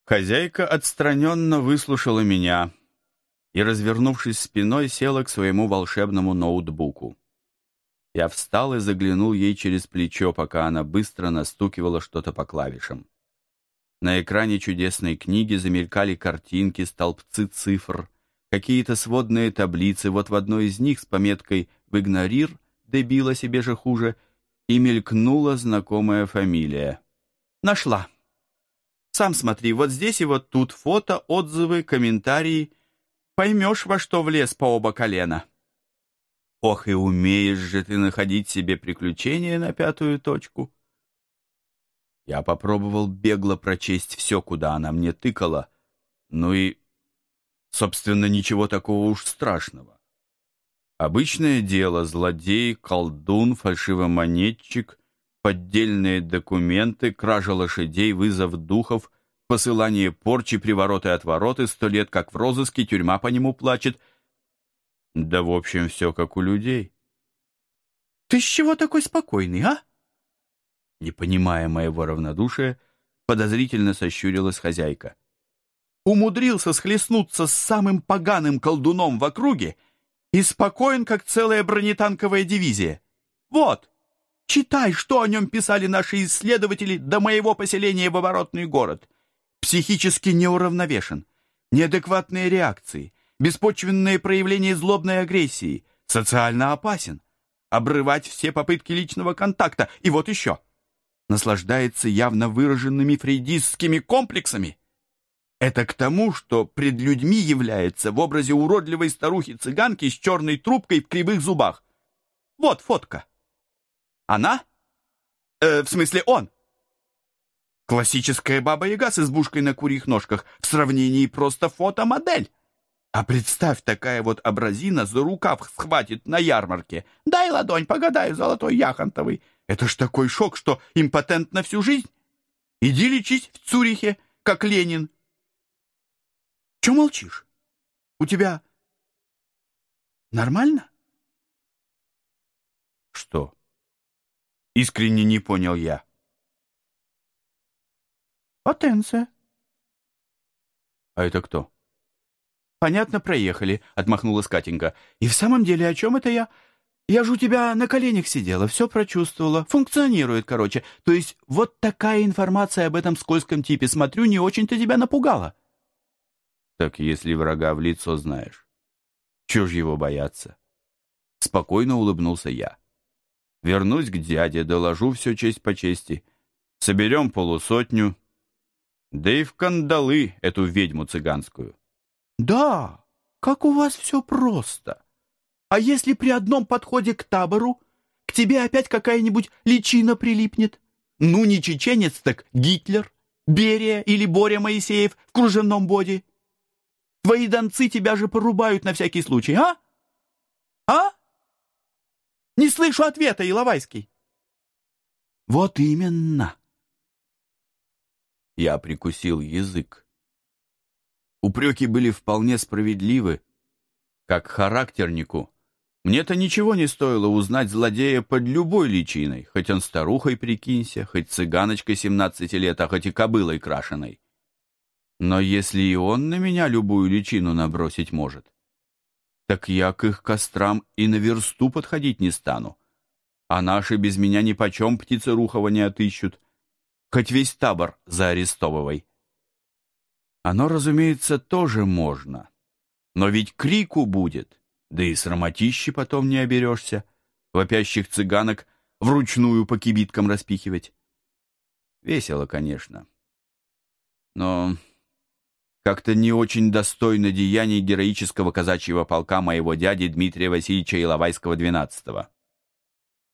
Хозяйка отстраненно выслушала меня и, развернувшись спиной, села к своему волшебному ноутбуку. Я встал и заглянул ей через плечо, пока она быстро настукивала что-то по клавишам. На экране чудесной книги замелькали картинки, столбцы цифр, какие-то сводные таблицы. Вот в одной из них с пометкой «В игнорир», дебила себе же хуже, и мелькнула знакомая фамилия. Нашла. Сам смотри, вот здесь и вот тут фото, отзывы, комментарии. Поймешь, во что влез по оба колена. Ох, и умеешь же ты находить себе приключения на пятую точку. Я попробовал бегло прочесть все, куда она мне тыкала. Ну и, собственно, ничего такого уж страшного. Обычное дело: злодей, колдун, фальшивомонетчик, поддельные документы, кража лошадей, вызов духов, посылание порчи, привороты, отвороты, 100 лет как в розыске, тюрьма по нему плачет. Да, в общем, все как у людей. Ты с чего такой спокойный, а? Не понимая моего равнодушия, подозрительно сощурилась хозяйка. Умудрился схлестнуться с самым поганым колдуном в округе и спокоен, как целая бронетанковая дивизия. Вот, читай, что о нем писали наши исследователи до моего поселения в оборотный город. Психически неуравновешен, неадекватные реакции, беспочвенные проявления злобной агрессии, социально опасен, обрывать все попытки личного контакта. И вот еще. Наслаждается явно выраженными фрейдистскими комплексами. Это к тому, что пред людьми является в образе уродливой старухи-цыганки с черной трубкой в кривых зубах. Вот фотка. Она? В смысле он. Классическая баба-яга с избушкой на курьих ножках, в сравнении просто фотомодель. А представь, такая вот образина за рукав схватит на ярмарке. Дай ладонь, погадаю, золотой яхонтовый. Это ж такой шок, что импотент на всю жизнь. Иди лечись в Цюрихе, как Ленин. Чё молчишь? У тебя нормально? Что? Искренне не понял я. Потенция. А это кто? Понятно, проехали, отмахнулась Катенька. И в самом деле, о чем это я? Я же у тебя на коленях сидела, все прочувствовала. Функционирует, короче. То есть вот такая информация об этом скользком типе, смотрю, не очень-то тебя напугала. Так если врага в лицо знаешь, чего ж его бояться? Спокойно улыбнулся я. Вернусь к дяде, доложу все честь по чести. Соберем 50, да и в кандалы эту ведьму цыганскую. Да, как у вас все просто. А если при одном подходе к табору к тебе опять какая-нибудь личина прилипнет? Ну, не чеченец, так Гитлер, Берия или Боря Моисеев в кружевном боди. Твои донцы тебя же порубают на всякий случай, а? А? Не слышу ответа, Иловайский. Вот именно. Я прикусил язык. Упреки были вполне справедливы. Как характернику, мне-то ничего не стоило узнать злодея под любой личиной, хоть он старухой прикинься, хоть цыганочкой 17 лет, а хоть и кобылой крашеной. Но если и он на меня любую личину набросить может, так я к их кострам и на версту подходить не стану. А наши без меня нипочем птицерухова не отыщут, хоть весь табор заарестовывай. Оно, разумеется, тоже можно, но ведь крику будет, да и срамотищи потом не оберешься, вопящих цыганок вручную по кибиткам распихивать. Весело, конечно, но как-то не очень достойно деяний героического казачьего полка моего дяди Дмитрия Васильевича Иловайского XII.